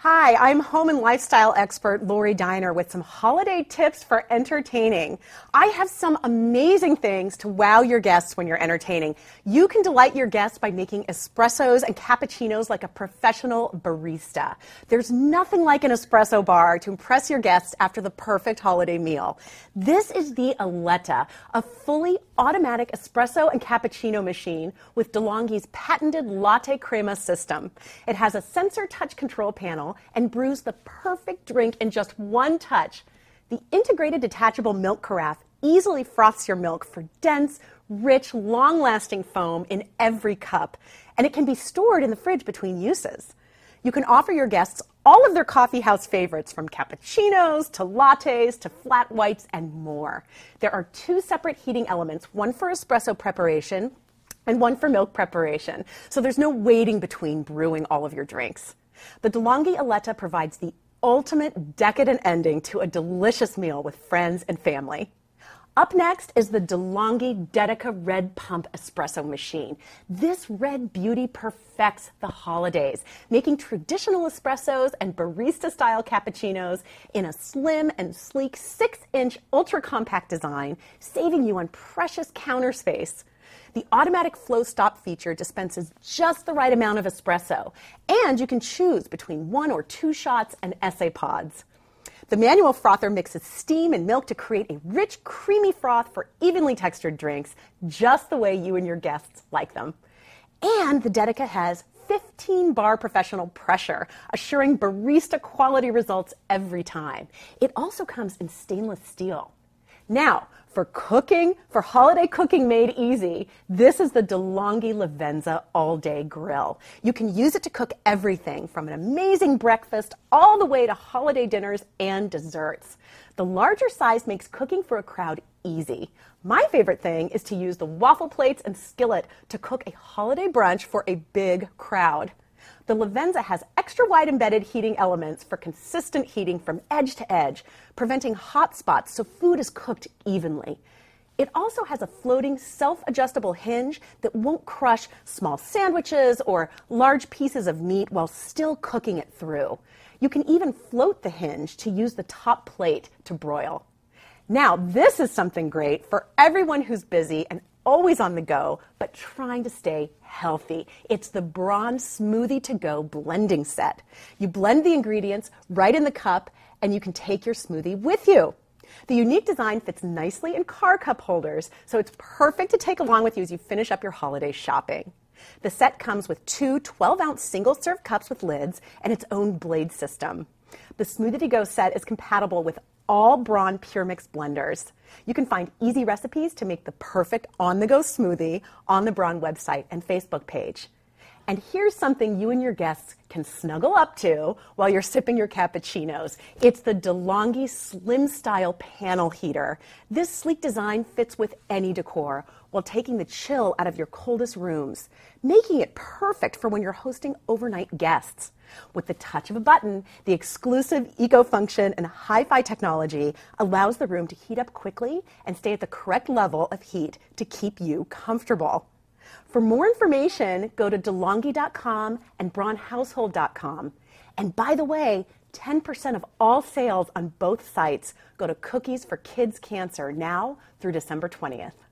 Hi, I'm home and lifestyle expert Lori Diner with some holiday tips for entertaining. I have some amazing things to wow your guests when you're entertaining. You can delight your guests by making espressos and cappuccinos like a professional barista. There's nothing like an espresso bar to impress your guests after the perfect holiday meal. This is the Eletta, a fully automatic espresso and cappuccino machine with DeLonghi's patented latte crema system. It has a sensor touch control panel and brews the perfect drink in just one touch. The integrated detachable milk carafe easily froths your milk for dense, rich, long-lasting foam in every cup, and it can be stored in the fridge between uses. You can offer your guests all of their coffee house favorites, from cappuccinos to lattes to flat whites and more. There are two separate heating elements, one for espresso preparation and one for milk preparation, so there's no waiting between brewing all of your drinks. The DeLonghi Eletta provides the ultimate decadent ending to a delicious meal with friends and family. Up next is the DeLonghi Dedica Red Pump Espresso Machine. This red beauty perfects the holidays, making traditional espressos and barista-style cappuccinos in a slim and sleek 6-inch ultra-compact design, saving you on precious counter space. The automatic flow stop feature dispenses just the right amount of espresso, and you can choose between 1 or 2 shots and essay pods. The manual frother mixes steam and milk to create a rich, creamy froth for evenly textured drinks, just the way you and your guests like them. And the Dedica has 15-bar professional pressure, assuring barista quality results every time. It also comes in stainless steel. Now, for cooking, for holiday cooking made easy, this is the DeLonghi Lavenza All-Day Grill. You can use it to cook everything from an amazing breakfast all the way to holiday dinners and desserts. The larger size makes cooking for a crowd easy. My favorite thing is to use the waffle plates and skillet to cook a holiday brunch for a big crowd. The Lavenza has extra wide embedded heating elements for consistent heating from edge to edge, preventing hot spots so food is cooked evenly. It also has a floating self-adjustable hinge that won't crush small sandwiches or large pieces of meat while still cooking it through. You can even float the hinge to use the top plate to broil. Now, this is something great for everyone who's busy and always on the go, but trying to stay healthy. It's the Braun Smoothie to Go blending set. You blend the ingredients right in the cup, and you can take your smoothie with you. The unique design fits nicely in car cup holders, so it's perfect to take along with you as you finish up your holiday shopping. The set comes with 2 12-ounce single-serve cups with lids and its own blade system. The Smoothie to Go set is compatible with all Braun Pure Mix blenders. You can find easy recipes to make the perfect on-the-go smoothie on the Braun website and Facebook page. And here's something you and your guests can snuggle up to while you're sipping your cappuccinos. It's the DeLonghi Slim Style Panel Heater. This sleek design fits with any decor while taking the chill out of your coldest rooms, making it perfect for when you're hosting overnight guests. With the touch of a button, the exclusive eco-function and hi-fi technology allows the room to heat up quickly and stay at the correct level of heat to keep you comfortable. For more information, go to DeLonghi.com and BraunHousehold.com. And by the way, 10% of all sales on both sites go to Cookies for Kids Cancer now through December 20th.